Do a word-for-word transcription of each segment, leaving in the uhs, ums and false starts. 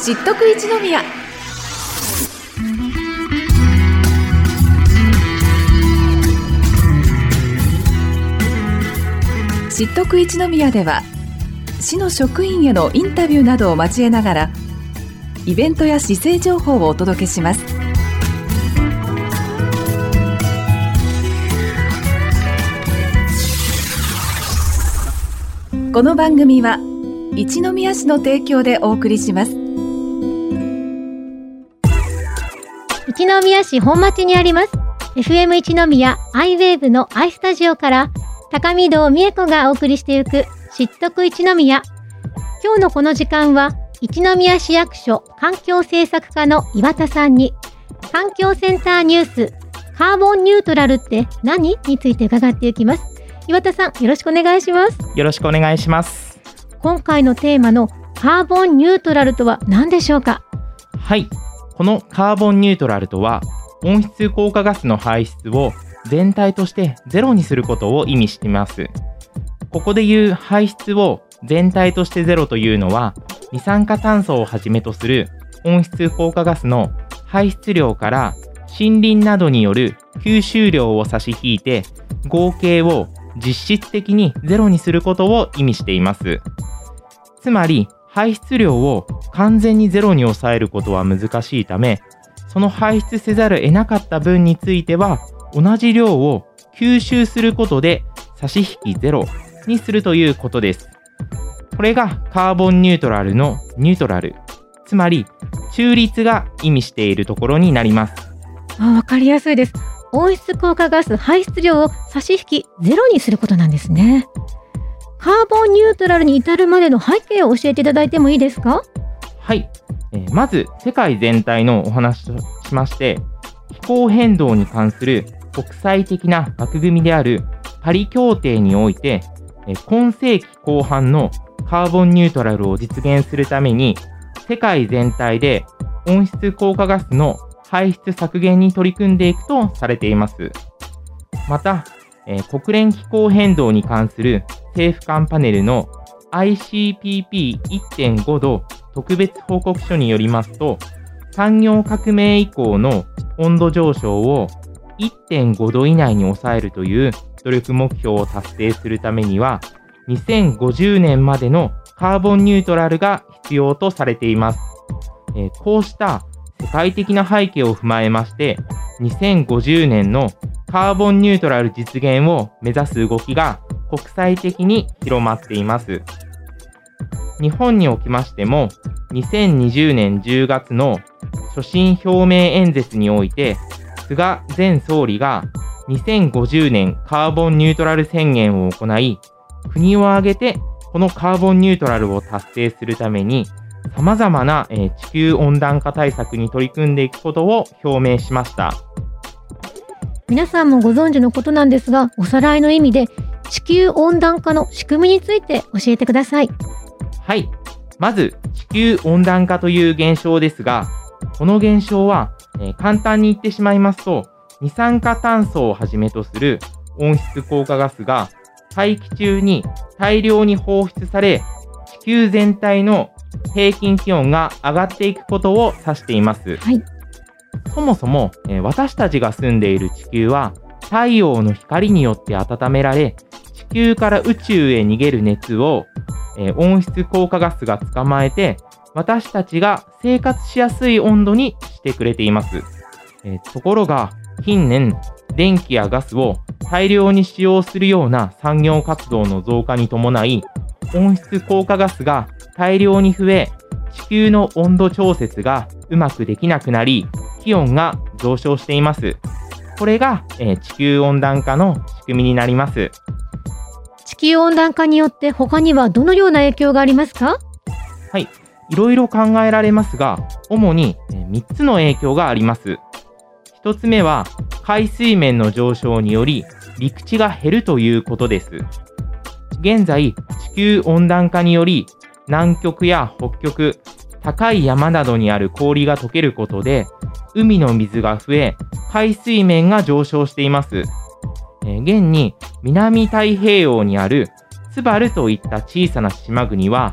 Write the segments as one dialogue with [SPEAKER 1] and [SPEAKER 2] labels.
[SPEAKER 1] 知っとく一宮。知っとく一宮では、市の職員へのインタビューなどを交えながら、イベントや市政情報をお届けします。この番組は一宮市の提供でお送りします。
[SPEAKER 2] 一宮市本町にあります エフエム 一宮アイウェーブのアイスタジオから高見堂美恵子がお送りしていく知っとく一宮。今日のこの時間は一宮市役所環境政策課の岩田さんに環境センターニュースカーボンニュートラルって何について伺っていきます。岩田さん、よろしくお願いします。
[SPEAKER 3] よろしくお願いします。
[SPEAKER 2] 今回のテーマのカーボンニュートラルとは何でしょうか？
[SPEAKER 3] はい、このカーボンニュートラルとは温室効果ガスの排出を全体としてゼロにすることを意味しています。ここでいう排出を全体としてゼロというのは、二酸化炭素をはじめとする温室効果ガスの排出量から森林などによる吸収量を差し引いて合計を実質的にゼロにすることを意味しています。つまり排出量を完全にゼロに抑えることは難しいため、その排出せざるを得なかった分については同じ量を吸収することで差し引きゼロにするということです。これがカーボンニュートラルのニュートラル、つまり中立が意味しているところになります。
[SPEAKER 2] あ、わかりやすいです。温室効果ガス排出量を差し引きゼロにすることなんですね。カーボンニュートラルに至るまでの背景を教えていただいてもいいですか？
[SPEAKER 3] はい、えー、まず世界全体のお話としまして、気候変動に関する国際的な枠組みであるパリ協定において、えー、今世紀後半のカーボンニュートラルを実現するために、世界全体で温室効果ガスの排出削減に取り組んでいくとされています。また、えー、国連気候変動に関する政府間パネルの アイシーピーピーいってんご 度特別報告書によりますと、産業革命以降の温度上昇を いってんご 度以内に抑えるという努力目標を達成するためには、にせんごじゅうねんまでのカーボンニュートラルが必要とされています。えー、こうした世界的な背景を踏まえまして、にせんごじゅうねんのカーボンニュートラル実現を目指す動きが国際的に広まっています。日本におきましても、にせんにじゅうねんじゅうがつの所信表明演説において、菅前総理がにせんごじゅうねんカーボンニュートラル宣言を行い、国を挙げてこのカーボンニュートラルを達成するために、様々な、えー、地球温暖化対策に取り組んでいくことを表明しました。
[SPEAKER 2] 皆さんもご存知のことなんですが、おさらいの意味で地球温暖化の仕組みについて教えてください。
[SPEAKER 3] はい。まず、地球温暖化という現象ですが、この現象は、えー、簡単に言ってしまいますと、二酸化炭素をはじめとする温室効果ガスが大気中に大量に放出され、地球全体の平均気温が上がっていくことを指しています。
[SPEAKER 2] はい。
[SPEAKER 3] そもそも、えー、私たちが住んでいる地球は太陽の光によって温められ、地球から宇宙へ逃げる熱を、えー、温室効果ガスが捕まえて、私たちが生活しやすい温度にしてくれています。えー、ところが近年、電気やガスを大量に使用するような産業活動の増加に伴い、温室効果ガスが大量に増え、地球の温度調節がうまくできなくなり、気温が上昇しています。これが、えー、地球温暖化の仕組みになります。
[SPEAKER 2] 地球温暖化によって他にはどのような影響がありますか？
[SPEAKER 3] はい、いろいろ考えられますが、主にみっつの影響があります。ひとつめは、海水面の上昇により陸地が減るということです。現在、地球温暖化により南極や北極、高い山などにある氷が溶けることで、海の水が増え、海水面が上昇しています。えー、現に南太平洋にあるツバルといった小さな島国は、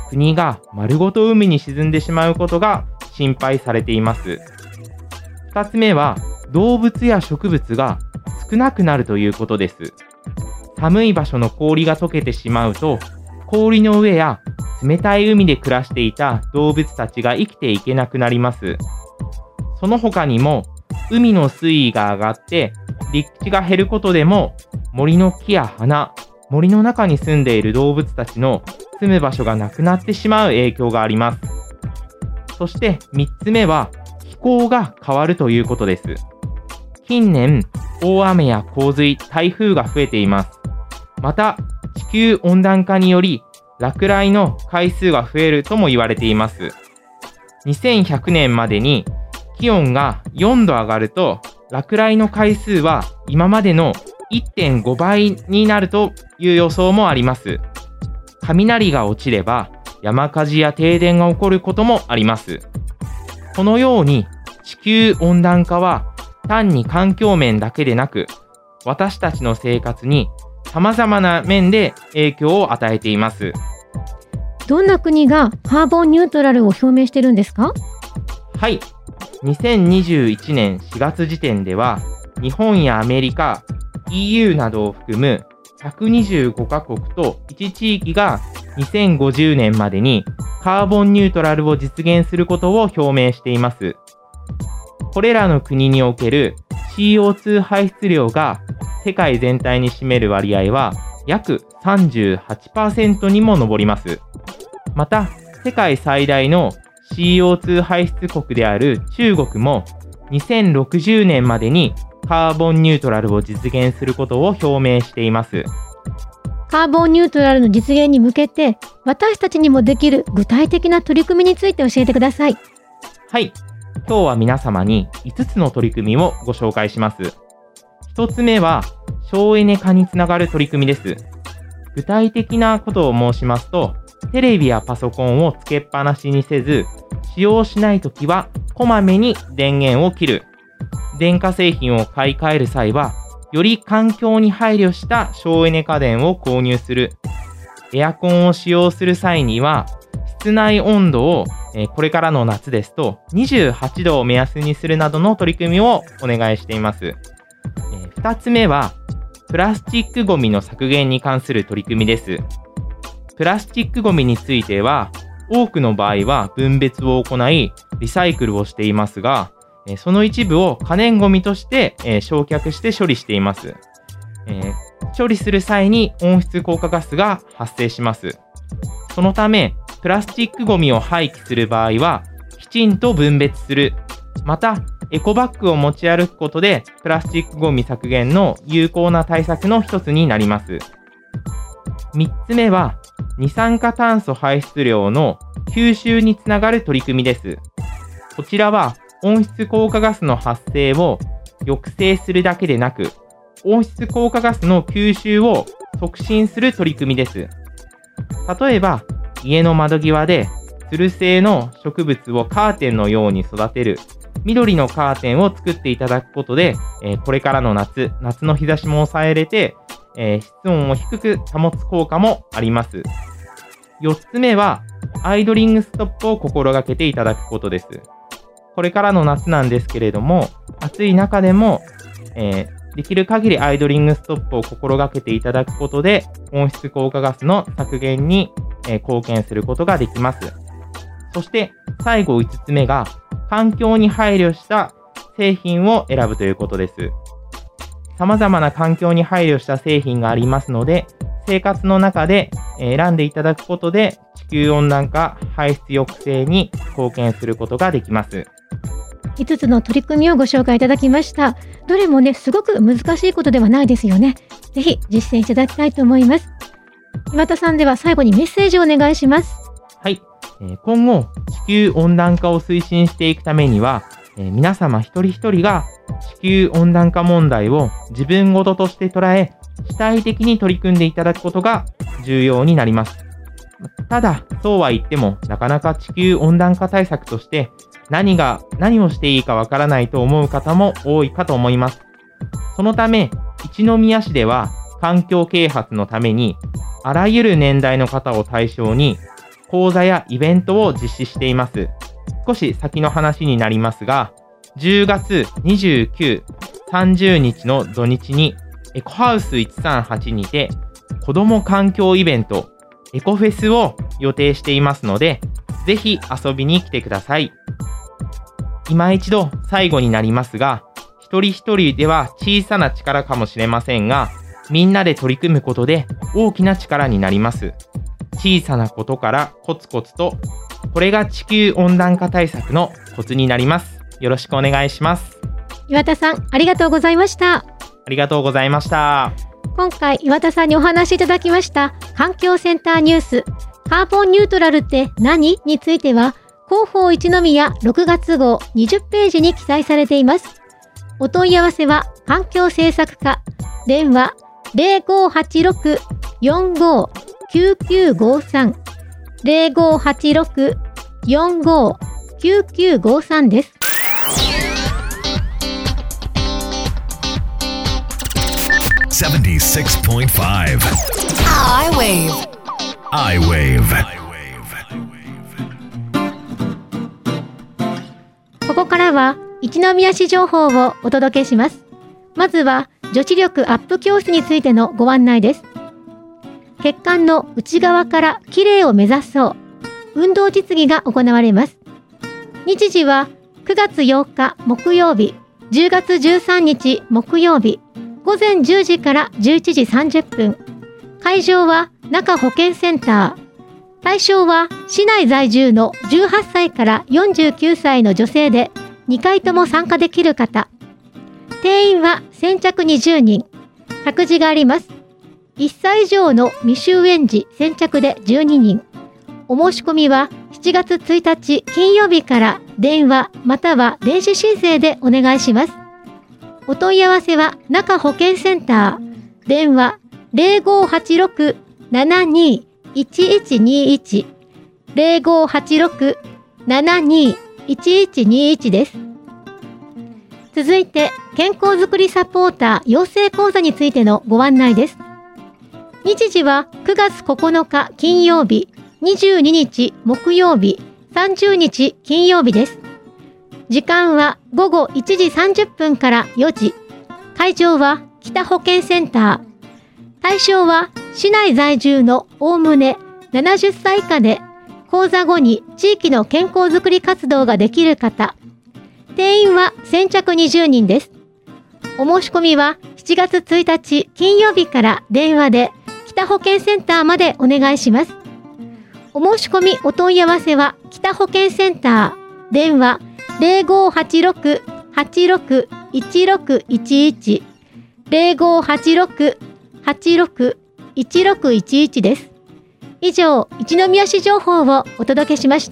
[SPEAKER 3] 国が丸ごと海に沈んでしまうことが心配されています。ふたつめは、動物や植物が少なくなるということです。寒い場所の氷が溶けてしまうと、氷の上や冷たい海で暮らしていた動物たちが生きていけなくなります。その他にも、海の水位が上がって陸地が減ることでも、森の木や花、森の中に住んでいる動物たちの住む場所がなくなってしまう影響があります。そしてみっつめは、気候が変わるということです。近年、大雨や洪水、台風が増えています。また、地球温暖化により、落雷の回数が増えるとも言われています。にせんひゃくねんまでに気温がよんど上がると、落雷の回数は今までの いってんごばいになるという予想もあります。雷が落ちれば山火事や停電が起こることもあります。このように地球温暖化は単に環境面だけでなく、私たちの生活に様々な面で影響を与えています。
[SPEAKER 2] どんな国がカーボンニュートラルを表明しているんですか？
[SPEAKER 3] はい。にせんにじゅういちねんしがつ時点では、日本やアメリカ、イーユー などを含むひゃくにじゅうごかこくといち地域がにせんごじゅうねんまでにカーボンニュートラルを実現することを表明しています。これらの国における シーオーツー 排出量が世界全体に占める割合は約 さんじゅうはちパーセント にも上ります。また、世界最大の シーオーツー 排出国である中国もにせんろくじゅうねんまでにカーボンニュートラルを実現することを表明しています。
[SPEAKER 2] カーボンニュートラルの実現に向けて、私たちにもできる具体的な取り組みについて教えてください。
[SPEAKER 3] はい。今日は皆様にいつつの取り組みをご紹介します。ひとつめは省エネ化につながる取り組みです。具体的なことを申しますと、テレビやパソコンをつけっぱなしにせず、使用しないときはこまめに電源を切る。電化製品を買い替える際は、より環境に配慮した省エネ家電を購入する。エアコンを使用する際には、室内温度を、えー、これからの夏ですとにじゅうはちどを目安にするなどの取り組みをお願いしています。えー、ふたつめは、プラスチックごみの削減に関する取り組みです。プラスチックごみについては、多くの場合は分別を行い、リサイクルをしていますが、その一部を可燃ごみとして、えー、焼却して処理しています、えー。処理する際に温室効果ガスが発生します。そのため、プラスチックごみを廃棄する場合は、きちんと分別する。また、エコバッグを持ち歩くことで、プラスチックごみ削減の有効な対策の一つになります。みっつめは、二酸化炭素排出量の吸収につながる取り組みです。こちらは、温室効果ガスの発生を抑制するだけでなく、温室効果ガスの吸収を促進する取り組みです。例えば、家の窓際でつる性の植物をカーテンのように育てる、緑のカーテンを作っていただくことで、えー、これからの夏、夏の日差しも抑えれて、えー、室温を低く保つ効果もあります。よっつめは、アイドリングストップを心がけていただくことです。これからの夏なんですけれども、暑い中でも、えー、できる限りアイドリングストップを心がけていただくことで、温室効果ガスの削減に、えー、貢献することができます。そして最後いつつめが、環境に配慮した製品を選ぶということです。様々な環境に配慮した製品がありますので、生活の中で選んでいただくことで、地球温暖化排出抑制に貢献することができます。
[SPEAKER 2] いつつの取り組みをご紹介いただきました。どれもね、すごく難しいことではないですよね。ぜひ実践していただきたいと思います。岩田さん、では最後にメッセージをお願いします。
[SPEAKER 3] はい。今後、地球温暖化を推進していくためには、皆様一人一人が地球温暖化問題を自分事として捉え、主体的に取り組んでいただくことが重要になります。ただ、そうは言っても、なかなか地球温暖化対策として何が、何をしていいかわからないと思う方も多いかと思います。そのため、一宮市では環境啓発のために、あらゆる年代の方を対象に、 講座やイベントを実施しています。少し先の話になりますが、じゅうがつにじゅうくにち、さんじゅうにちの土日にエコハウスいちさんはちにて子ども環境イベントエコフェスを予定していますので、ぜひ遊びに来てください。今一度最後になりますが、一人一人では小さな力かもしれませんが、みんなで取り組むことで大きな力になります。小さなことからコツコツと、これが地球温暖化対策のコツになります。よろしくお願いします。
[SPEAKER 2] 岩田さん、ありがとうございました。
[SPEAKER 3] ありがとうございました。
[SPEAKER 2] 今回岩田さんにお話しいただきました環境センターニュース、カーボンニュートラルって何については、広報一宮ろくがつ号にじゅっページに記載されています。お問い合わせは環境政策課、電話 ゼロごはちろく よんご きゅうきゅうごさん ゼロごはちろく よんご きゅうきゅうごさん です。
[SPEAKER 4] ななじゅうろくてんご
[SPEAKER 5] I-Wave
[SPEAKER 4] I-Wave
[SPEAKER 2] ここからは一宮市情報をお届けします。まずは女子力アップ教室についてのご案内です。血管の内側からきれいを目指そう。運動実技が行われます。日時はくがつようか木曜日、じゅうがつじゅうさんにち木曜日、ごぜんじゅうじからじゅういちじさんじゅっぷん。会場は中保健センター。対象は市内在住のじゅうはっさいからよんじゅうきゅうさいの女性で、にかいとも参加できる方。定員は先着にじゅうにん。託児があります。いっさい以上の未就園児先着でじゅうににん。お申し込みはしちがつついたち金曜日から電話または電子申請でお願いします。お問い合わせは中保健センター。電話 ゼロごはちろく ななに いちいちにいち ゼロごはちろく ななに いちいちにいち です。続いて健康づくりサポーター養成講座についてのご案内です。日時はくがつここのか金曜日、にじゅうににち木曜日、さんじゅうにち金曜日です。時間はごごいちじさんじゅっぷんからよじ。会場は北保健センター。対象は市内在住のおおむねななじゅっさい以下で、講座後に地域の健康づくり活動ができる方。定員は先着にじゅうにんです。お申し込みはしちがつついたち金曜日から電話で北保健センターまでお願いします。お申し込みお問い合わせは北保健センター。電話 ゼロごはちろく はちろく いちろくいちいち ゼロごはちろく はちろく いちろくいちいち です。以上、一宮市情報をお届けしました。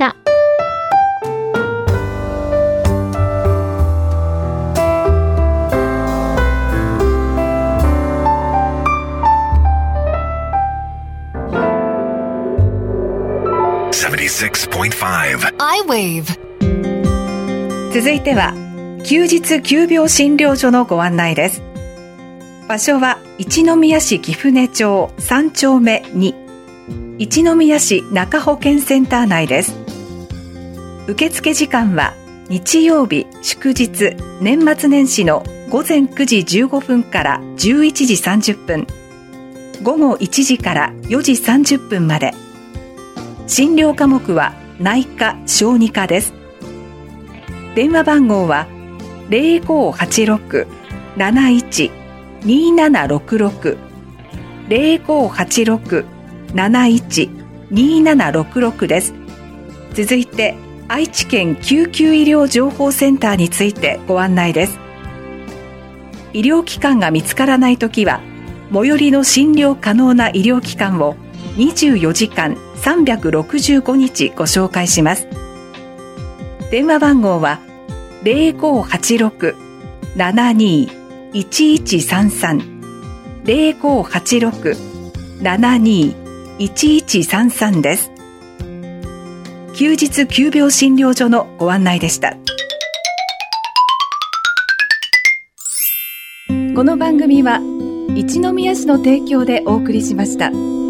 [SPEAKER 4] ななじゅうろくてんご
[SPEAKER 5] I-Wave
[SPEAKER 1] 続いては休日急病診療所のご案内です。場所は一宮市貴船町さんちょうめに、一宮市中保健センター内です。受付時間は日曜日祝日年末年始のごぜんくじじゅうごふんからじゅういちじさんじゅっぷん、ごごいちじからよじさんじゅっぷんまで。診療科目は内科・小児科です。電話番号は ゼロごはちろく なないち にななろくろく ゼロごはちろく なないち にななろくろく です。続いて愛知県救急医療情報センターについてご案内です。医療機関が見つからないときは最寄りの診療可能な医療機関をにじゅうよじかんさんびゃくろくじゅうごにちご紹介します。電話番号は ゼロごはちろく ななに いちいちさんさん ゼロごはちろく ななに いちいちさんさん です。休日急病診療所のご案内でした。この番組は一宮市の提供でお送りしました。